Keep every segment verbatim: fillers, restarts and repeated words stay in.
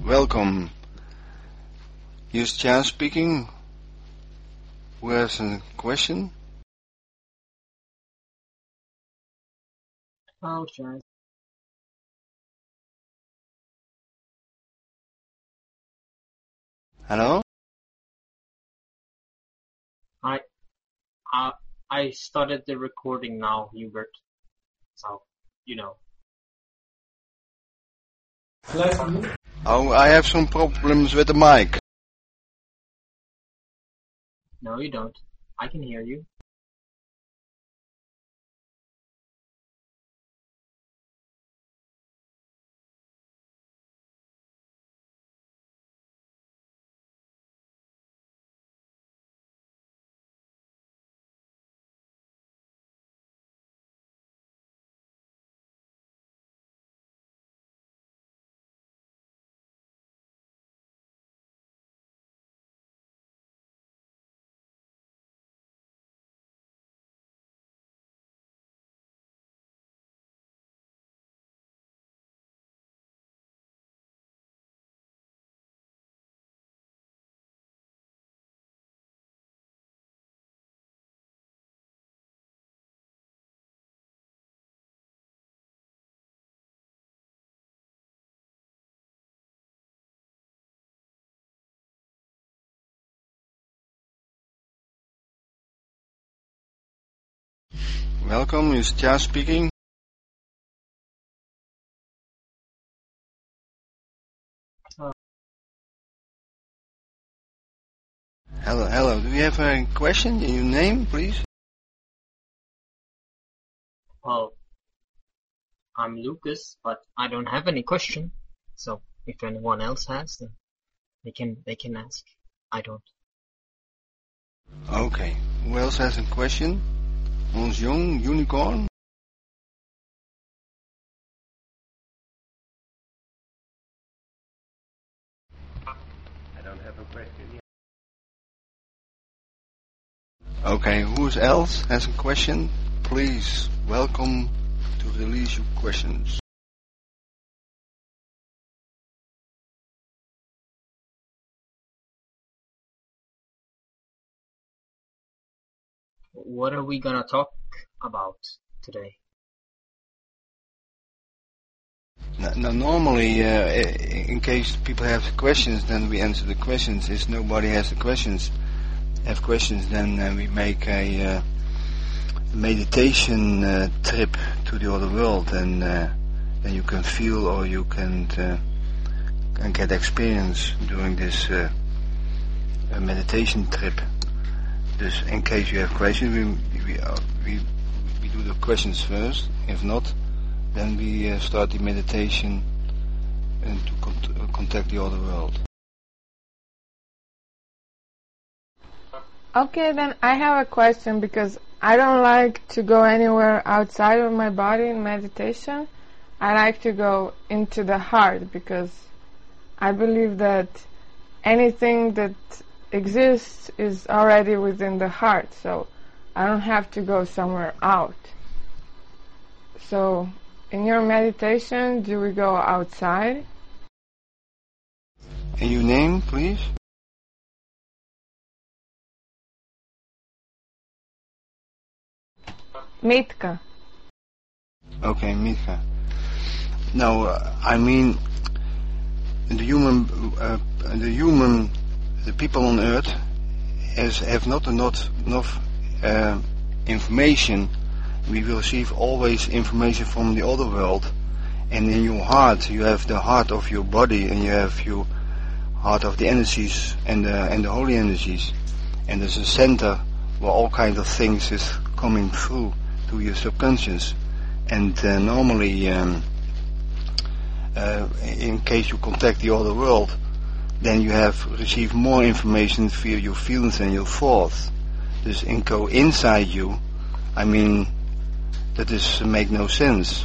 welcome. Here's Jan speaking. Who has a question? Oh, sure. Hello? I, I, I started the recording now, Hubert. So, you know. Oh, I have some problems with the mic. No, you don't. I can hear you. Welcome, here's Jan speaking. Uh, Hello, hello. Do you have a question in your name, please? well, I'm Lucas, but I don't have any question. So, if anyone else has, then they can, they can ask. I don't. Okay. Who else has a question? Ons Jong, Unicorn? I don't have a question yet. Okay, who else has a question? Please, welcome to release your questions. What are we gonna talk about today? No, no, normally, uh, in case people have questions, then we answer the questions. If nobody has the questions, have questions, then uh, we make a uh, meditation uh, trip to the other world, and uh, then you can feel or you can uh, can get experience during this uh, uh, meditation trip. Dus in case you have questions, we we, uh, we we do the questions first. If not, then we uh, start the meditation and to con- uh, contact the other world. Okay, then I have a question because I don't like to go anywhere outside of my body in meditation. I like to go into the heart because I believe that anything that exists is already within the heart, so I don't have to go somewhere out. So, in your meditation, do we go outside? And your name, please? Mitka. Okay, Mitka. Now, uh, I mean, the human, uh, the human, the people on Earth, has have not enough, enough uh, information. We will receive always information from the other world, and in your heart, you have the heart of your body, and you have your heart of the energies and the and the holy energies, and there's a center where all kinds of things is coming through to your subconscious, and uh, normally. Um, Uh, in case you contact the other world, then you have received more information via your feelings and your thoughts. Dus in go inside you, I mean, that is make no sense.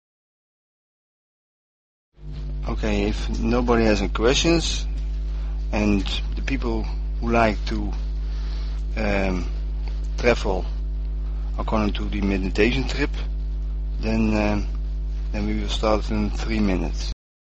Okay, if nobody has any questions, and the people who like to um, travel according to the meditation trip, then um, then we will start in three minutes.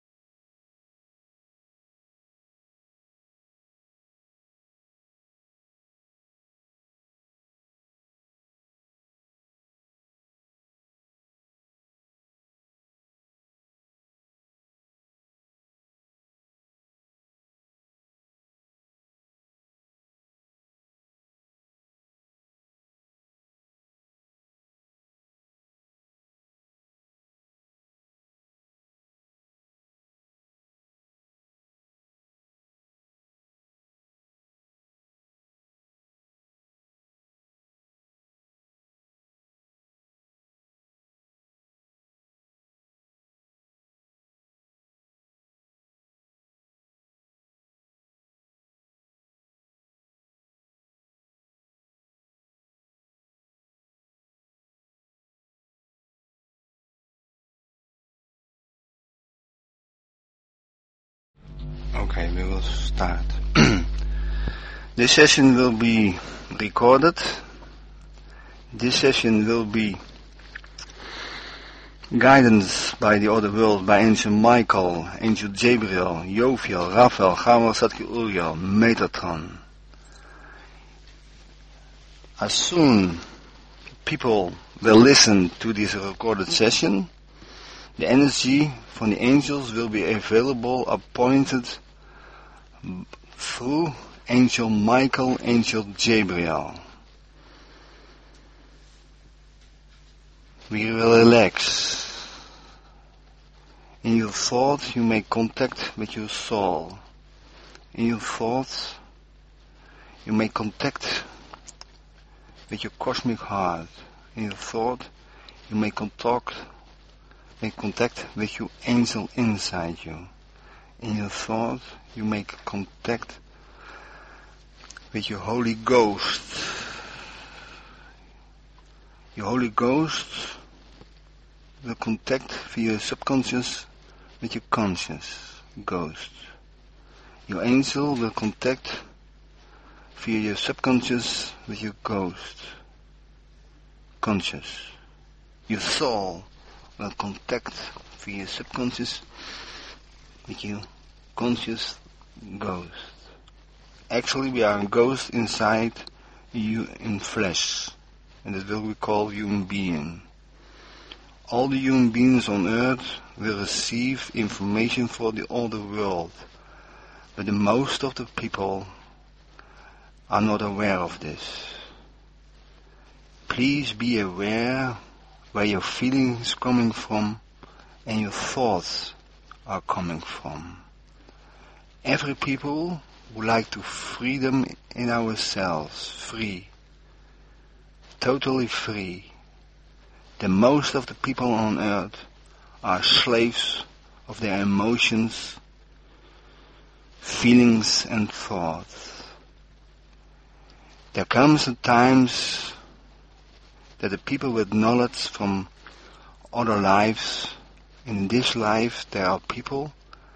Okay, we will start. This session will be recorded. This session will be guidance by the other world, by Angel Michael, Angel Gabriel, Joviel, Raphael, Gamal, Satki Uriel, Metatron. As soon people will listen to this recorded session, the energy from the angels will be available, appointed through Angel Michael, Angel Gabriel. We will relax. In your thought you make contact with your soul. In your thoughts you make contact with your cosmic heart. In your thought you make contact, make contact with your angel inside you. In your thought you make contact with your Holy Ghost. Your Holy Ghost will contact via your subconscious with your conscious ghost. Your angel will contact via your subconscious with your ghost, conscious. Your soul will contact via your subconscious with your conscious ghost. Actually, we are a ghost inside you in flesh, and that will be called human being. All the human beings on earth will receive information for the older world, but the most of the people are not aware of this. Please be aware where your feelings are coming from and your thoughts are coming from. Every people would like to freedom in ourselves, free, totally free. The most of the people on earth are slaves of their emotions, feelings and thoughts. There comes a times that the people with knowledge from other lives, in this life there are people,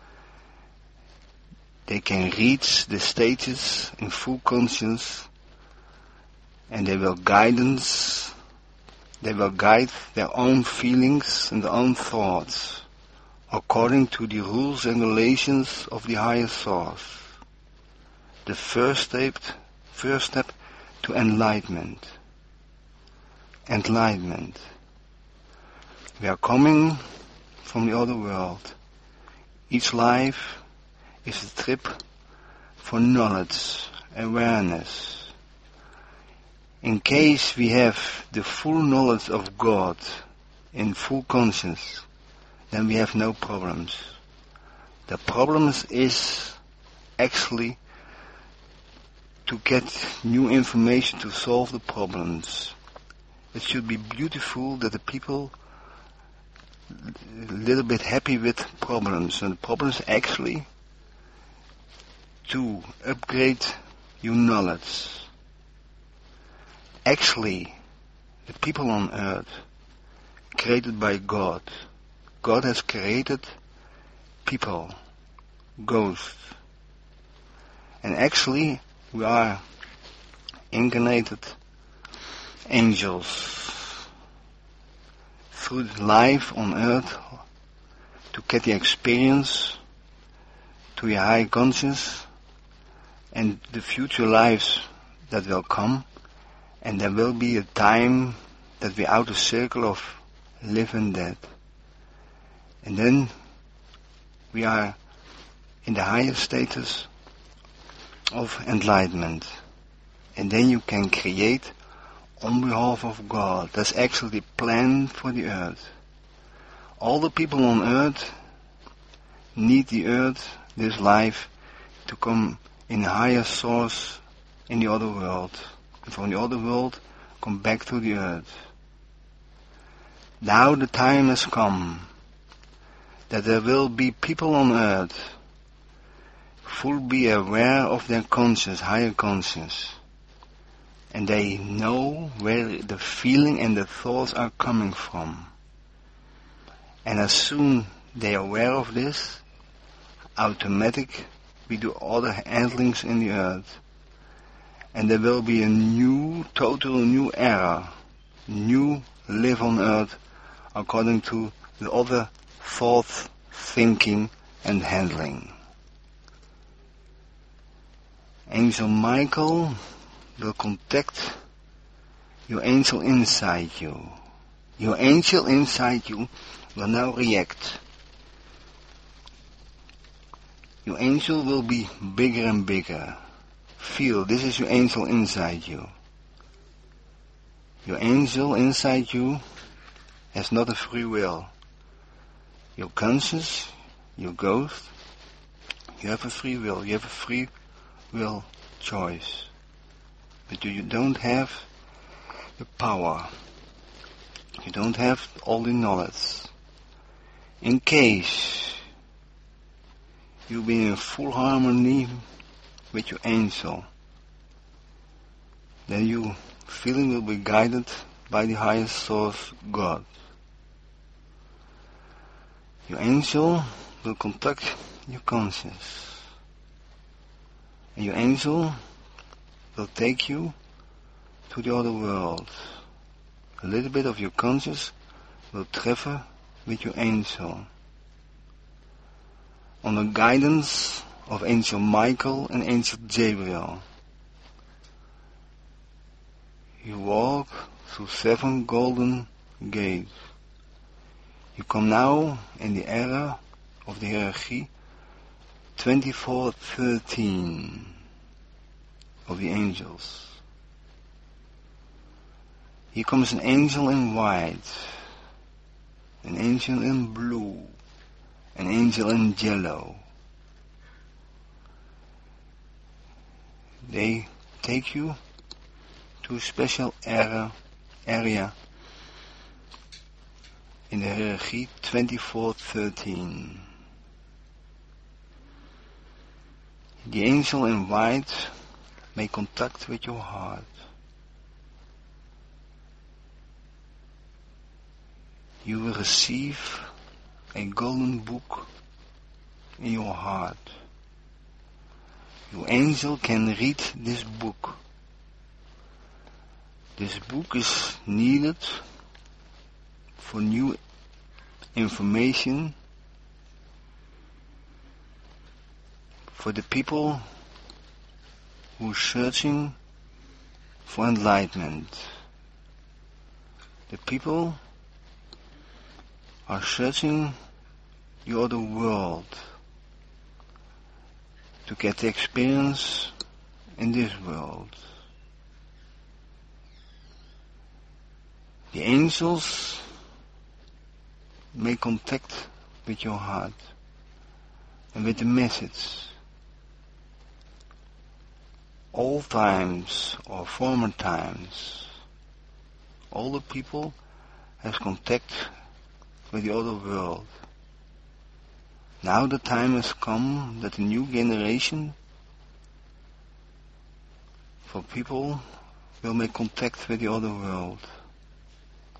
they can reach the stages in full conscience, and they will guidance, they will guide their own feelings and their own thoughts according to the rules and regulations of the higher source. The first step, first step to enlightenment. Enlightenment. We are coming from the other world. Each life is a trip for knowledge, awareness. In case we have the full knowledge of God in full conscience, then we have no problems. The problems is actually to get new information to solve the problems. It should be beautiful that the people a little bit happy with problems, and the problems actually to upgrade your knowledge. Actually, the people on earth created by God. God has created people, ghosts. And actually, we are incarnated angels through life on earth to get the experience to your high conscious and the future lives that will come. And there will be a time that we're out of circle of live and death. And then we are in the higher status of enlightenment. And then you can create on behalf of God. That's actually the plan for the earth. All the people on earth need the earth, this life, to come in a higher source in the other world. And from the other world, come back to the earth. Now the time has come that there will be people on earth fully be aware of their conscience, higher conscience. And they know where the feeling and the thoughts are coming from. And as soon they are aware of this, automatic, we do all the handlings in the earth. And there will be a new, total new era, new live on earth according to the other thought, thinking and handling. Angel Michael will contact your angel inside you. Your angel inside you will now react. Your angel will be bigger and bigger. Feel, this is your angel inside you. Your angel inside you has not a free will. Your conscience, your ghost, you have a free will. You have a free will choice. But you don't have the power. You don't have all the knowledge. In case you be in full harmony with your angel, then your feeling will be guided by the highest source, God. Your angel will contact your conscience. And your angel will take you to the other world. A little bit of your conscience will travel with your angel. On the guidance of Angel Michael and Angel Gabriel. You walk through seven golden gates. You come now in the era of the hierarchy twenty-four thirteen of the angels. Here comes an angel in white, an angel in blue, an angel in yellow. They take you to a special era, area in the hierarchy twenty-four thirteen. The angel in white make contact with your heart. You will receive a golden book in your heart. Your angel can read this book. This book is needed for new information for the people who are searching for enlightenment. The people are searching the other world to get the experience in this world. The angels make contact with your heart and with the message. All times or former times, all the people have contact with the other world. Now the time has come that the new generation for people will make contact with the other world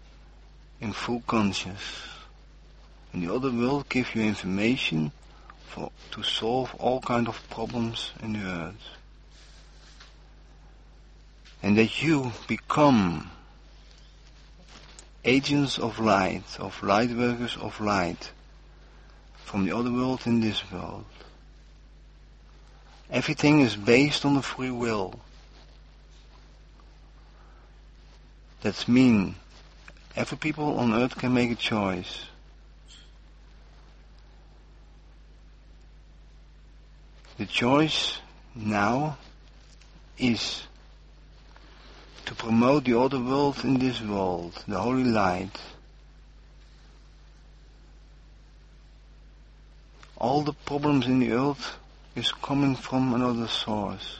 in full conscious. And the other world gives you information for, to solve all kind of problems in the earth. And that you become agents of light, of light workers of light, from the other world in this world. Everything is based on the free will. That means every people on earth can make a choice. The choice now is to promote the other world in this world, the holy light. All the problems in the earth is coming from another source.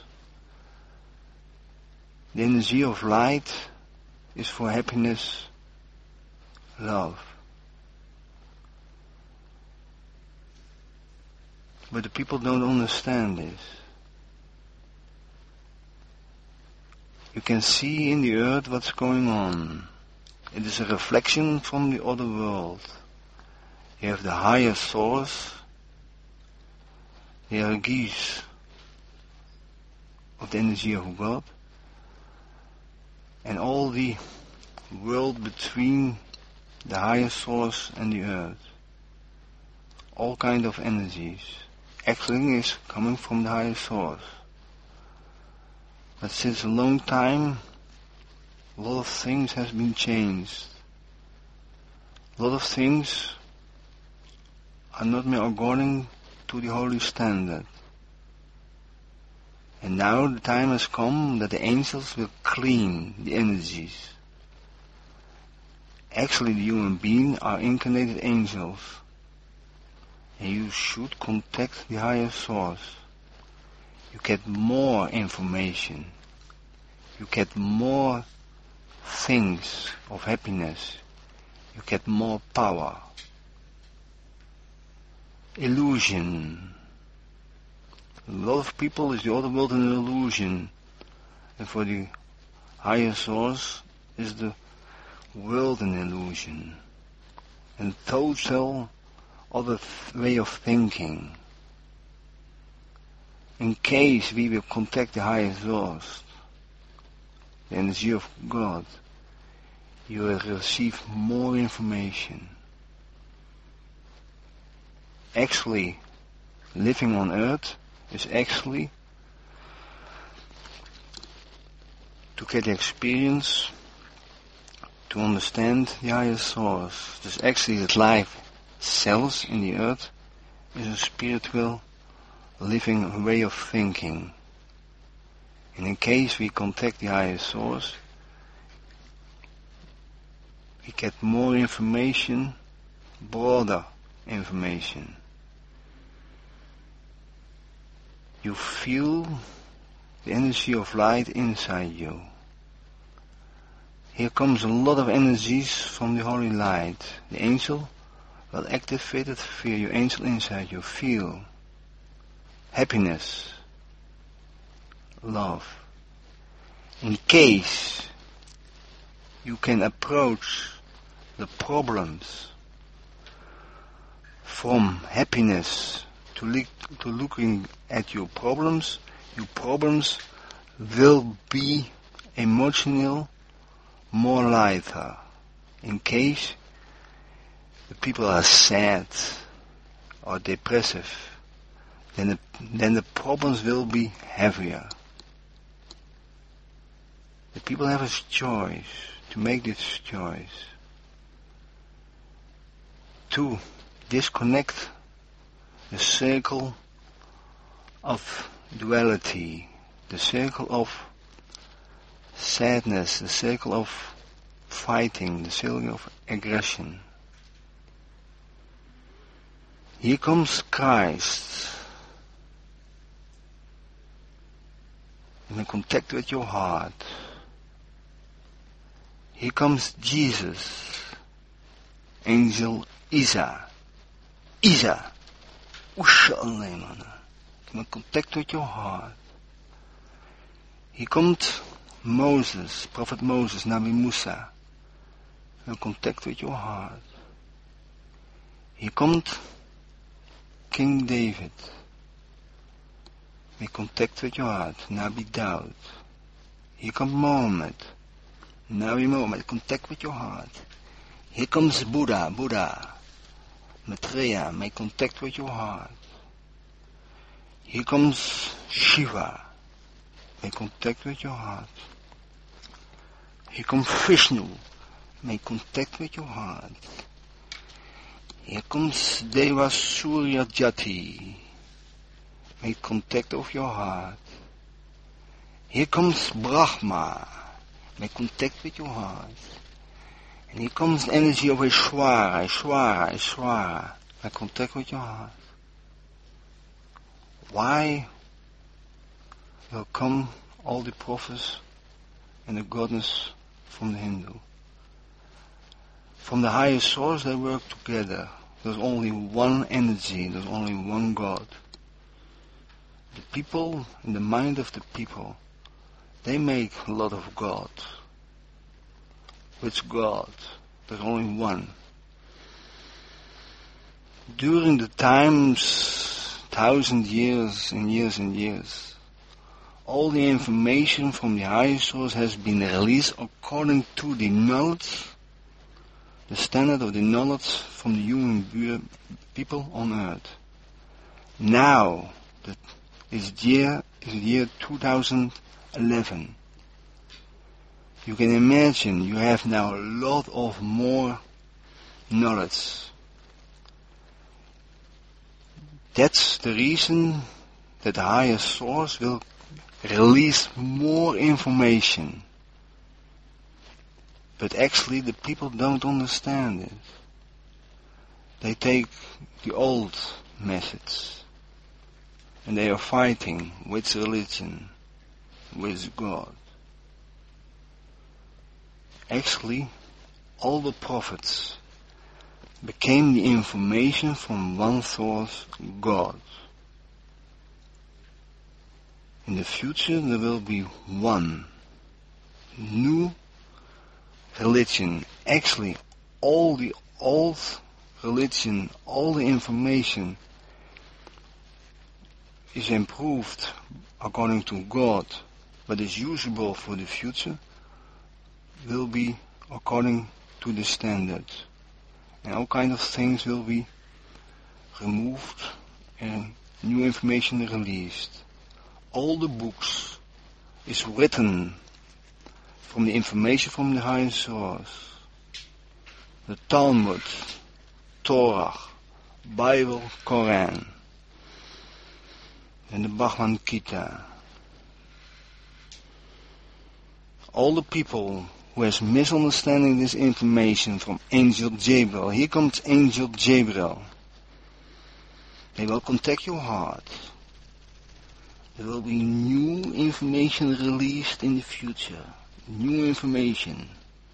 The energy of light is for happiness, love. But the people don't understand this. You can see in the earth what's going on. It is a reflection from the other world. You have the higher source. They are geese of the energy of God. And all the world between the higher source and the earth. All kind of energies. Everything is coming from the higher source. But since a long time, a lot of things has been changed. A lot of things are not more according to the holy standard. And now the time has come that the angels will clean the energies. Actually, the human beings are incarnated angels. And you should contact the higher source. You get more information. You get more things of happiness. You get more power. Illusion. A lot of people is the other world an illusion. And for the higher source is the world an illusion. And total other th- way of thinking. In case we will contact the higher source, the energy of God, you will receive more information. Actually, living on earth is actually to get experience, to understand the higher source. It's actually that life cells in the earth is a spiritual living way of thinking. And in case we contact the higher source, we get more information, broader information. You feel the energy of light inside you. Here comes a lot of energies from the holy light. The angel will activate it, feel your angel inside you. Feel happiness, love. In case you can approach the problems from happiness to, li- to looking at your problems, your problems will be emotional, more lighter. In case the people are sad or depressive, then the, then the problems will be heavier. The people have a choice to make this choice to disconnect the circle of duality, the circle of sadness, the circle of fighting, the circle of aggression. Here comes Christ in contact with your heart. Here comes Jesus, Angel Isa. Isa. In contact with your heart. Hier komt Moses, Prophet Moses, Nabi Musa. In contact with your heart. Hier komt King David. Make contact with your heart. Now be doubt. Here comes Mohammed. Now be Mohammed. Contact with your heart. Here comes Buddha. Buddha. Maitreya. Make contact with your heart. Here comes Shiva. Make contact with your heart. Here comes Vishnu. Make contact with your heart. Here comes Deva Surya Jati. Make contact of your heart. Here comes Brahma. Make contact with your heart. And here comes the energy of Ishwara, Ishwara, Ishwara. Make contact with your heart. Why will come all the prophets and the goddess from the Hindu? From the higher source they work together. There's only one energy, there's only one God. The people, in the mind of the people, they make a lot of God. Which God? There's only one. During the times, thousand years and years and years, all the information from the higher source has been released according to the knowledge, the standard of the knowledge from the human people on earth. Now, that is the year, is the year two thousand eleven. You can imagine you have now a lot of more knowledge. That's the reason that the higher source will release more information. But actually the people don't understand it. They take the old methods and they are fighting with religion, with God. Actually, all the prophets became the information from one source, God. In the future there will be one new religion. Actually, all the old religion, all the information is improved according to God, but is usable for the future, will be according to the standard. And all kinds of things will be removed and new information released. All the books is written from the information from the higher source. The Talmud, Torah, Bible, Quran, and the Bhagavad Gita. All the people who has misunderstanding this information from Angel Gabriel. Here comes Angel Gabriel. They will contact your heart. There will be new information released in the future. New information.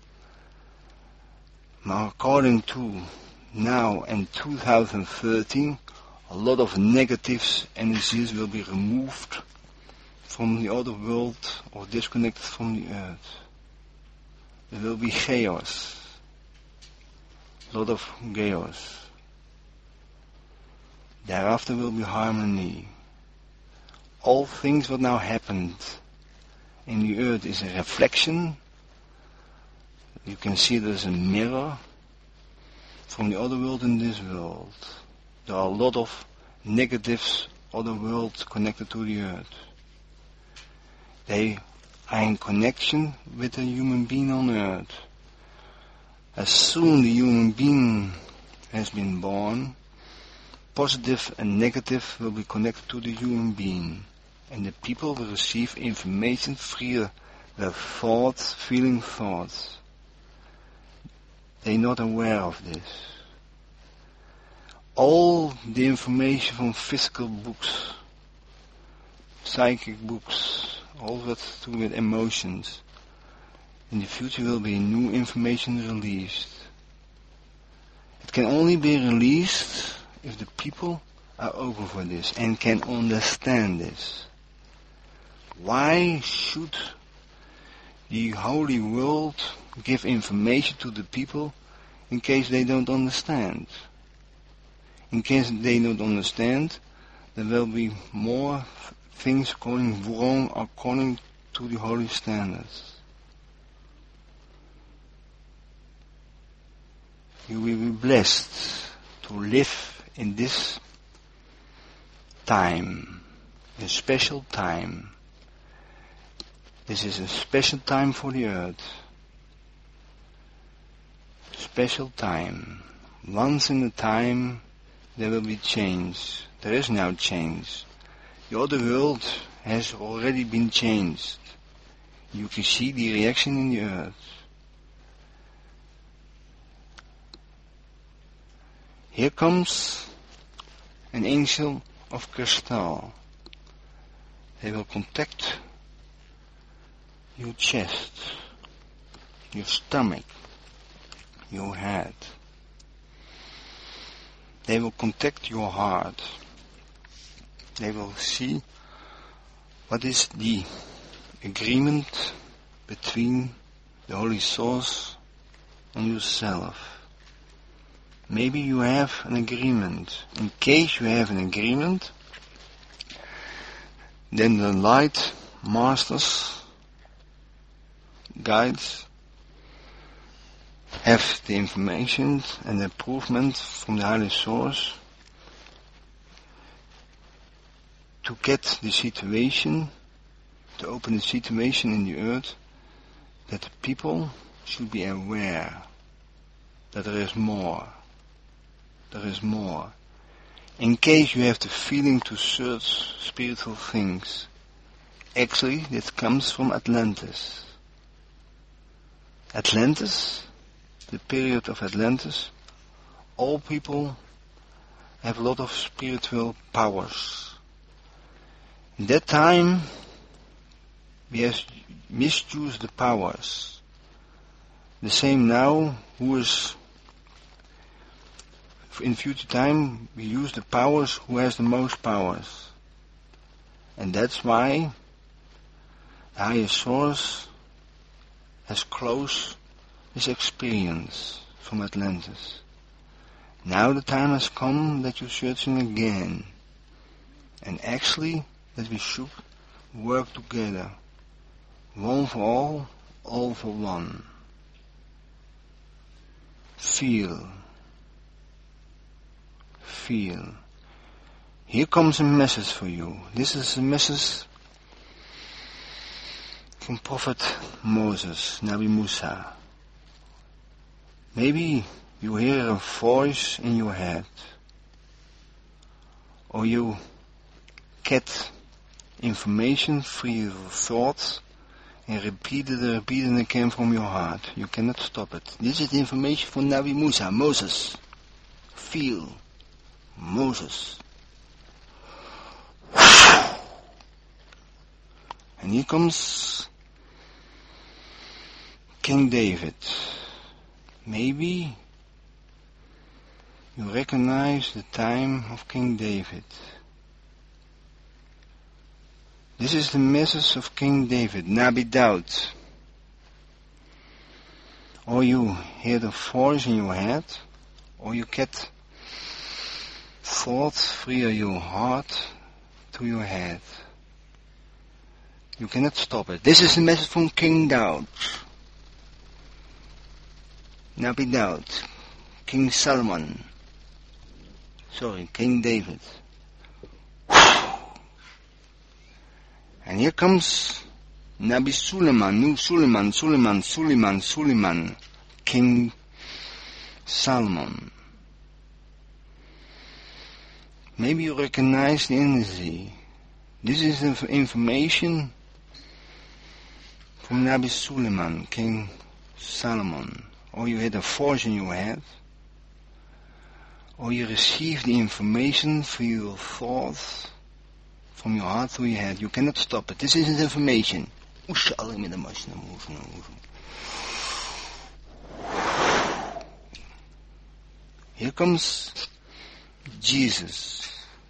Now according to now and two thousand thirteen, a lot of negative energies will be removed from the other world or disconnected from the earth. There will be chaos. A lot of chaos. Thereafter will be harmony. All things what now happened in the earth is a reflection. You can see there's a mirror from the other world and this world. There are a lot of negatives, other worlds connected to the earth. They are in connection with a human being on earth. As soon the human being has been born, positive and negative will be connected to the human being. And the people will receive information via their thoughts, feeling thoughts. They're not aware of this. All the information from physical books, psychic books, all that's to do with emotions, in the future will be new information released. It can only be released if the people are open for this and can understand this. Why should the holy world give information to the people in case they don't understand? in case they don't understand, there will be more things going wrong according to the holy standards. You will be blessed to live in this time, a special time. This is a special time for the earth. Special time. Once in a time there will be change. There is now change. The other world has already been changed. You can see the reaction in the earth. Here comes an angel of crystal. They will contact your chest, your stomach, your head. They will contact your heart. They will see what is the agreement between the Holy Source and yourself. Maybe you have an agreement. In case you have an agreement, then the light masters, guides, have the information and the improvement from the Holy Source to get the situation, to open the situation in the earth, that the people should be aware that there is more. There is more. In case you have the feeling to search spiritual things, actually that comes from Atlantis. Atlantis, the period of Atlantis, all people have a lot of spiritual powers. In that time, we have misused the powers. The same now, who is in future time, we use the powers who has the most powers. And that's why the highest source has closed his experience from Atlantis. Now the time has come that you're searching again. And actually that we should work together. One for all, all for one. Feel. Feel. Here comes a message for you. This is a message from Prophet Moses, Nabi Musa. Maybe you hear a voice in your head, or you get information through your thoughts and repeat it, repeat it again from your heart. You cannot stop it. This is information from Nabi Musa, Moses. Feel. Moses. And here comes King David. Maybe you recognize the time of King David. This is the message of King David, Nabi Daud. Or you hear the voice in your head, or you get thoughts through your heart to your head. You cannot stop it. This is the message from King Daud. Nabi Daud. King Solomon. Sorry, King David. And here comes Nabi Suleiman, New Suleiman, Suleiman, Suleiman, Suleiman, King Solomon. Maybe you recognize the energy. This is the information from Nabi Suleiman, King Solomon. Or you had a voice in your head. Or you receive the information through your thoughts, from your heart to your head. You cannot stop it. This is information. Here comes Jesus.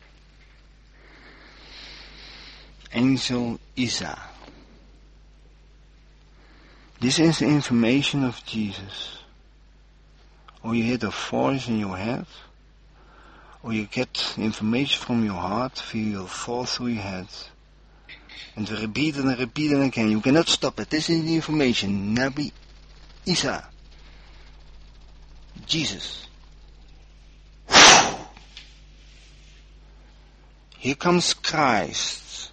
Angel Isa. This is the information of Jesus. Or you hear a voice in your head, or you get information from your heart via your thoughts through your head. And repeat it and repeat it again. You cannot stop it. This is the information. Nabi Isa. Jesus. Here comes Christ.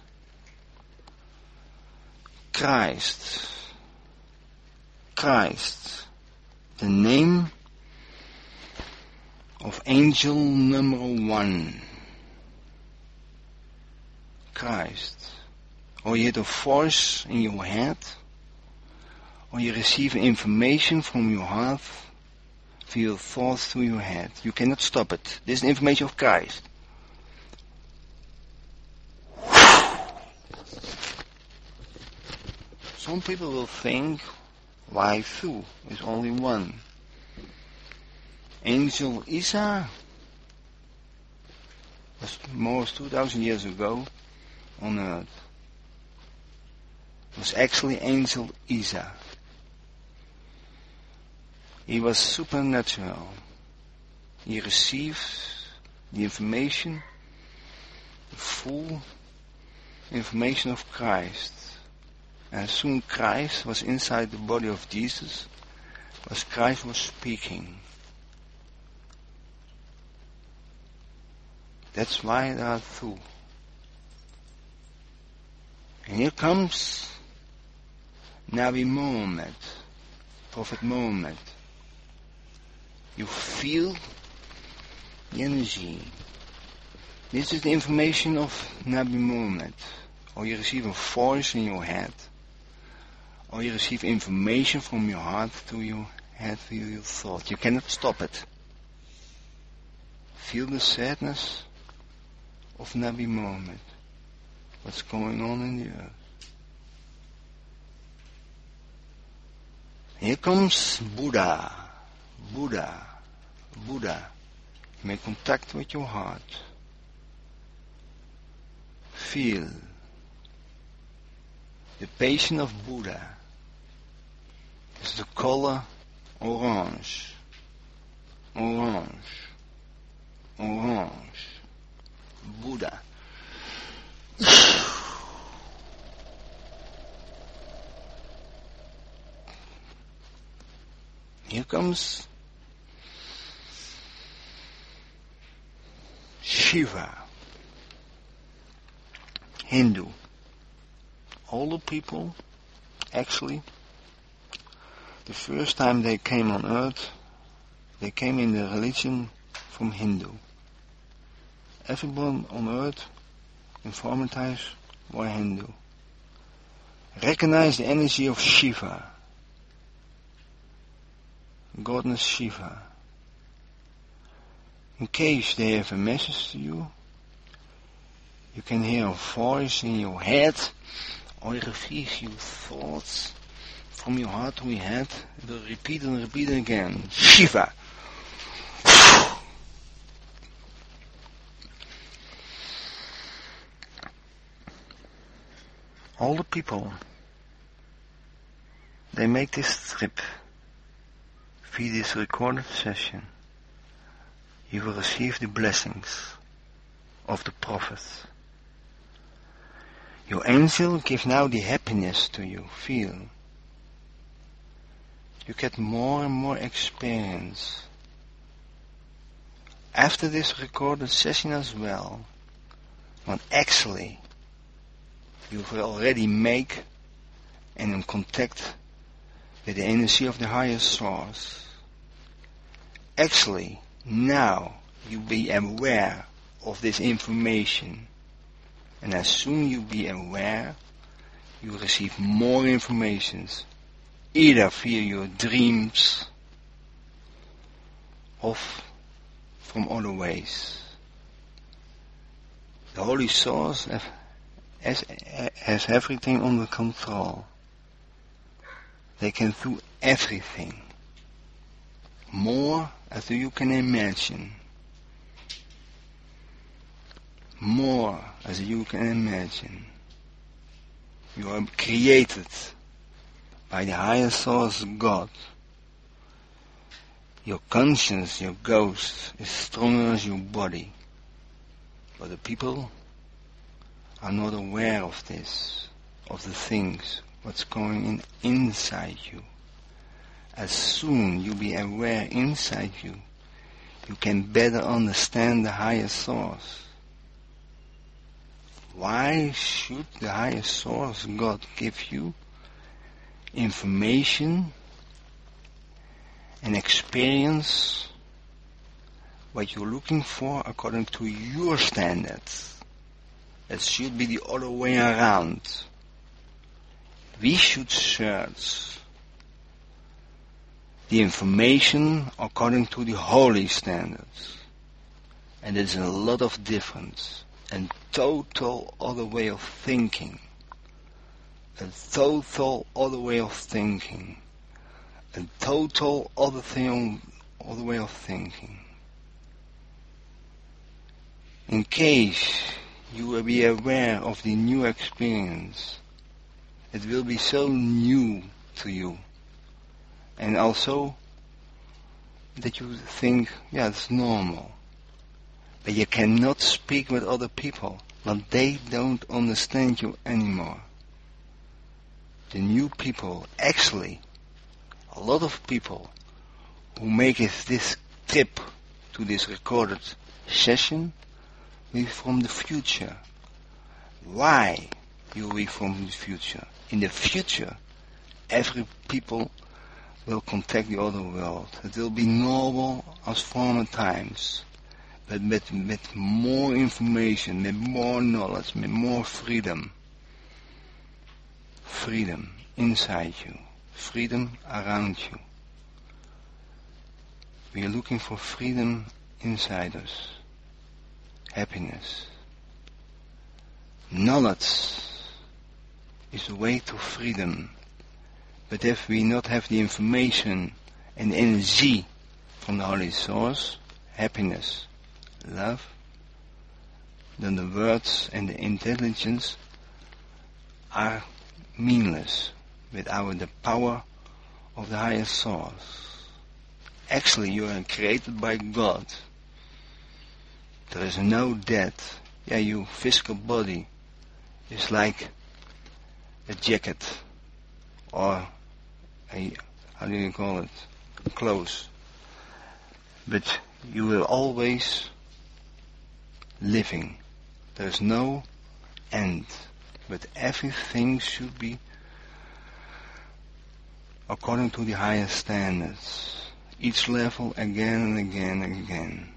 Christ. Christ. The name of angel number one. Christ. Or you hit a voice in your head, or you receive information from your heart via your thoughts through your head. You cannot stop it. This is the information of Christ. Some people will think, why two? It's only one. Angel Isa was more than two thousand years ago on earth. Was actually Angel Isa. He was supernatural. He received the information, the full information of Christ. And soon Christ was inside the body of Jesus, as Christ was speaking. That's why there are two. And here comes Nabi Muhammad, Prophet Muhammad. You feel the energy. This is the information of Nabi Muhammad. Or you receive a voice in your head. Or you receive information from your heart to your head via your thought. You cannot stop it. Feel the sadness of Nabi Muhammad. What's going on in the earth. Here comes Buddha, Buddha, Buddha. Make contact with your heart. Feel the patient of Buddha is the color orange, orange, orange, Buddha. Here comes Shiva, Hindu. All the people, actually, the first time they came on earth, they came in the religion from Hindu. Everyone on earth in former times were Hindu. Recognize the energy of Shiva. Goddess Shiva. In case they have a message to you, you can hear a voice in your head, or you receive your thoughts from your heart to your head. It will repeat and repeat again. Shiva. All the people, they make this trip via this recorded session. You will receive the blessings of the prophets. Your angel gives now the happiness to you. Feel. You get more and more experience. After this recorded session as well, when actually you will already make and in contact with the energy of the higher source. Actually, now you be aware of this information. And as soon you be aware, you receive more informations, either via your dreams or from other ways. The Holy Source has, has everything under control. They can do everything. More as you can imagine. More as you can imagine. You are created by the higher source God. Your conscience, your ghost, is stronger as your body. But the people are not aware of this, of the things, what's going in inside you. As soon you be aware inside you, you can better understand the higher source. Why should the higher source, God, give you information and experience what you're looking for according to your standards? It should be the other way around. We should search the information according to the holy standards. And there's a lot of difference. And total other way of thinking. A total other way of thinking. A total other thing, other way of thinking. In case you will be aware of the new experience, it will be so new to you. And also that you think, yeah, it's normal. But you cannot speak with other people, but they don't understand you anymore. The new people, actually, a lot of people who make it this trip to this recorded session, will be from the future. Why you will be from the future? In the future, every people will contact the other world. It will be normal as former times. But with, with more information, with more knowledge, with more freedom. Freedom inside you. Freedom around you. We are looking for freedom inside us. Happiness. Knowledge is the way to freedom. But if we not have the information and energy from the Holy Source, happiness, love, then the words and the intelligence are meaningless without the power of the higher source. Actually, you are created by God. There is no death. Yeah, your physical body is like a jacket or a, how do you call it, clothes. But you will always living. There's no end. But everything should be according to the higher standards. Each level again and again and again.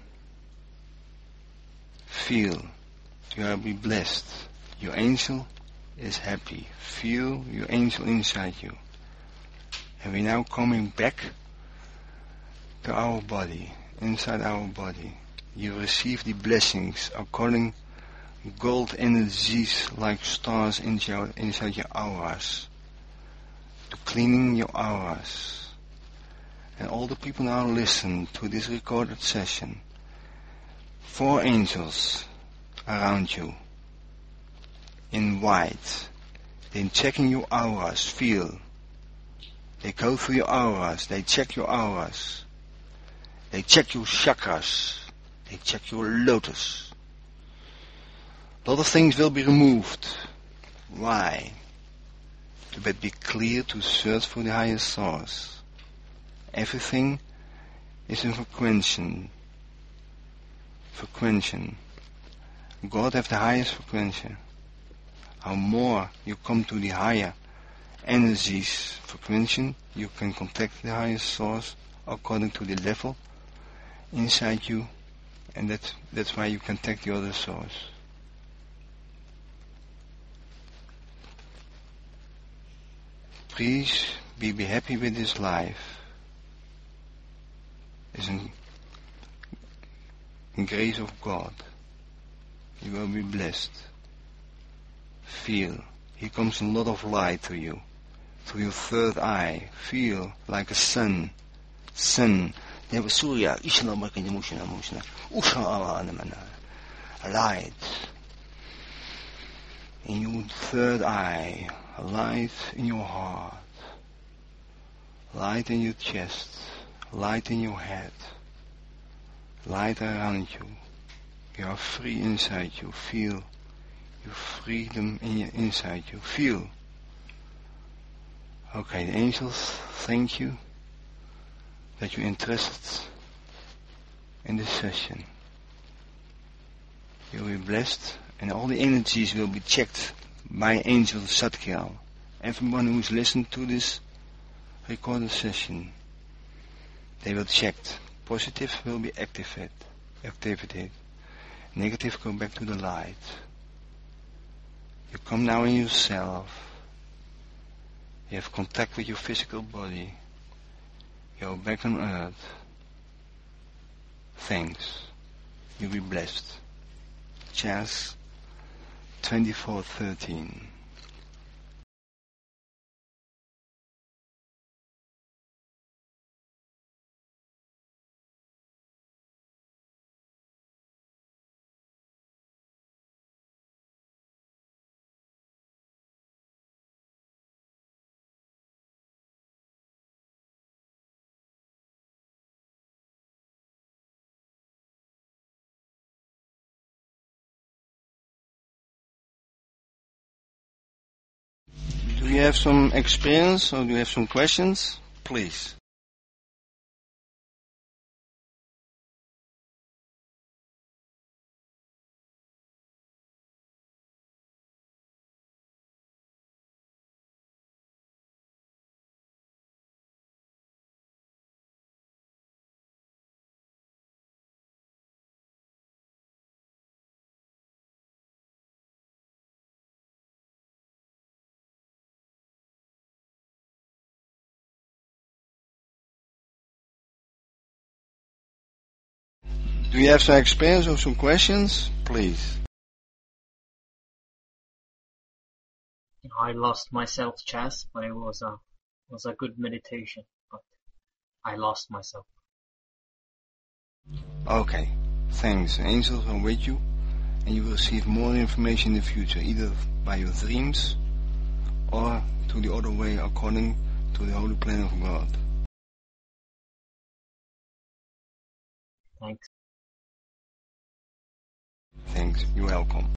Feel you are be blessed. Your angel is happy. Feel your angel inside you. And we're now coming back to our body, inside our body. You receive the blessings according gold energies like stars inside your auras. To cleaning your auras. And all the people now listen to this recorded session. Four angels around you. In white. They're checking your auras. Feel. They go through your auras. They check your auras. They check your chakras. They check your lotus. A lot of things will be removed. Why? To be clear to search for the higher source. Everything is in frequency. Frequency. God has the highest frequency. How more you come to the higher energies frequency, you can contact the highest source according to the level inside you, and that, that's why you can take the other source. Please be, be happy with this life. It's in, in grace of God. You will be blessed. Feel. Here comes a lot of light to you. Through your third eye. Feel like a sun. Sun. A light. In your third eye. A light in your heart. Light in your chest. Light in your head. Light around you. You are free inside you. Feel your freedom in your inside you. Feel. Okay, the angels, thank you that you're interested in this session. You'll be blessed, and all the energies will be checked by Angel Zadkiel. Everyone who's listened to this recorded session, they will check. Positive will be activated, activated. Negative go back to the light. You come now in yourself. You have contact with your physical body. You're back on earth. Thanks. You'll be blessed. Chas twenty-four thirteen. Do you have some experience or do you have some questions? Please. Do you have some experience or some questions? Please. I lost myself, Chas, but it was a was a good meditation. But I lost myself. Okay, thanks. Angels are with you, and you will receive more information in the future, either by your dreams or to the other way according to the holy plan of God. Thanks. Thanks. You're welcome.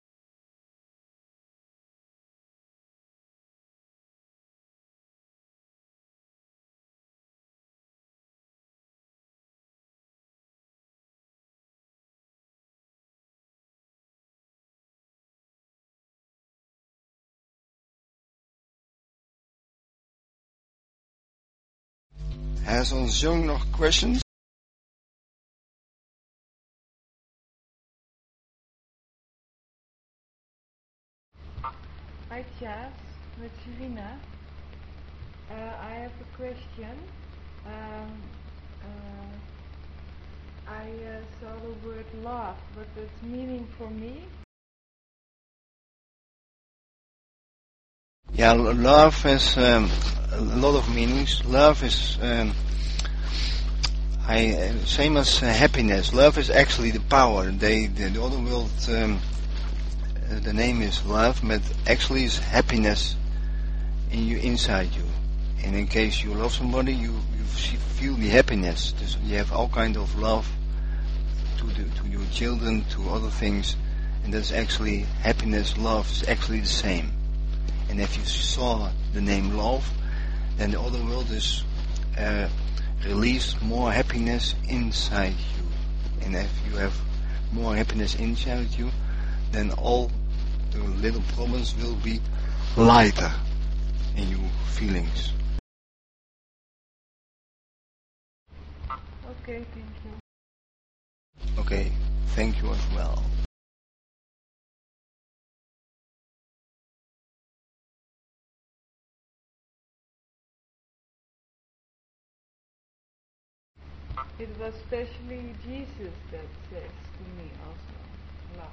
Has ons jong nog questions? Hi Chas, with Serena. Uh, I have a question. Um, uh, I uh, saw the word love, but its meaning for me? Yeah, love has um, a lot of meanings. Love is um, I, same as uh, happiness. Love is actually the power. They, the, the other world, um, uh, the name is love, but actually is happiness in you, inside you. And in case you love somebody, you, you feel the happiness. There's, you have all kind of love to the, to your children, to other things, and that's actually happiness. Love is actually the same. And if you saw the name love, then the other world is uh, release more happiness inside you. And if you have more happiness inside you, then all the little problems will be lighter in your feelings. Okay, thank you. Okay, thank you as well. It was especially Jesus that says to me also, love.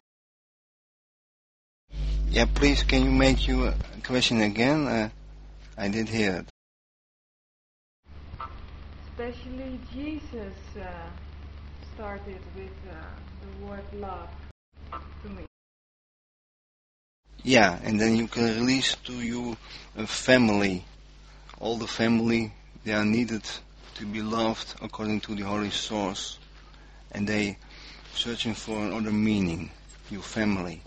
Yeah, please, can you make your question again? Uh, I did hear it. Especially Jesus uh, started with uh, the word love to me. Yeah, and then you can release to your uh, family. All the family, they are needed to be loved according to the Holy Source. And they searching for another meaning, your family.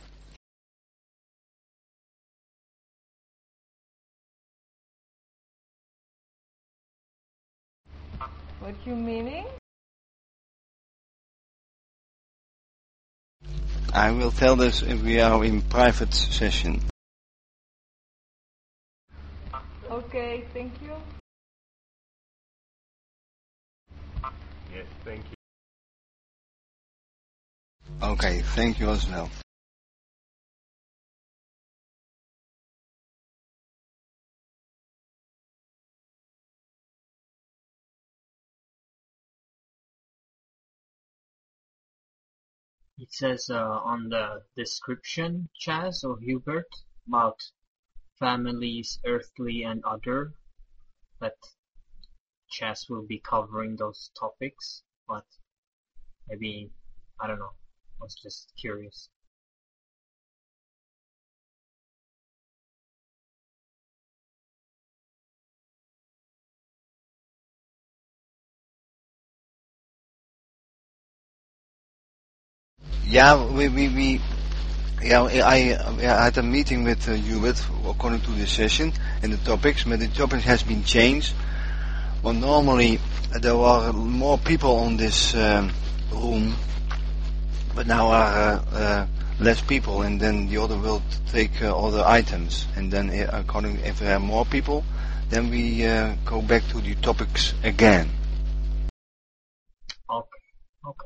What you meaning? I will tell this if we are in private session. Okay, thank you. Yes, thank you. Okay, thank you as well. It says uh, on the description, Chaz or Hubert, about families, earthly and other, that Chaz will be covering those topics, but maybe, I don't know, I was just curious. Yeah, we, we, we yeah, I, I had a meeting with uh, Hubert according to the session and the topics, but the topic has been changed. Well, normally there were more people on this um, room, but now are uh, uh, less people, and then the other will take uh, other items, and then uh, according if there are more people, then we uh, go back to the topics again. Okay, okay.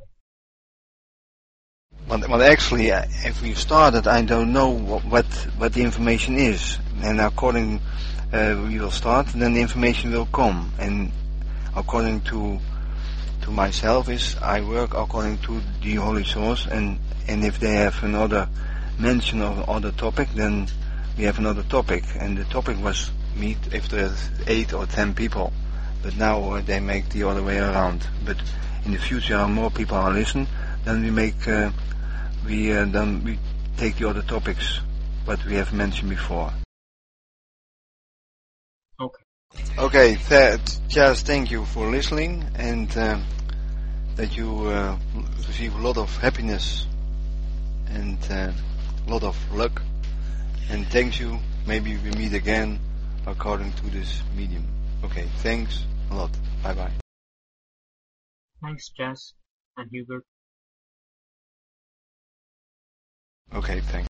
But, but actually, uh, if we started, I don't know what, what what the information is, and according uh, we will start, then the information will come, and according to to myself is I work according to the Holy Source, and and if they have another mention of other topic, then we have another topic, and the topic was meet if there's eight or ten people, but now uh, they make the other way around. But in the future, more people are listen, then we make. Uh, We uh, then we take the other topics, what we have mentioned before. Okay. Okay, th just thank you for listening, and uh, that you uh, receive a lot of happiness and uh, a lot of luck. And thank you. Maybe we meet again according to this medium. Okay, thanks a lot. Bye bye. Thanks, Chaz and Hubert. Okay, thanks.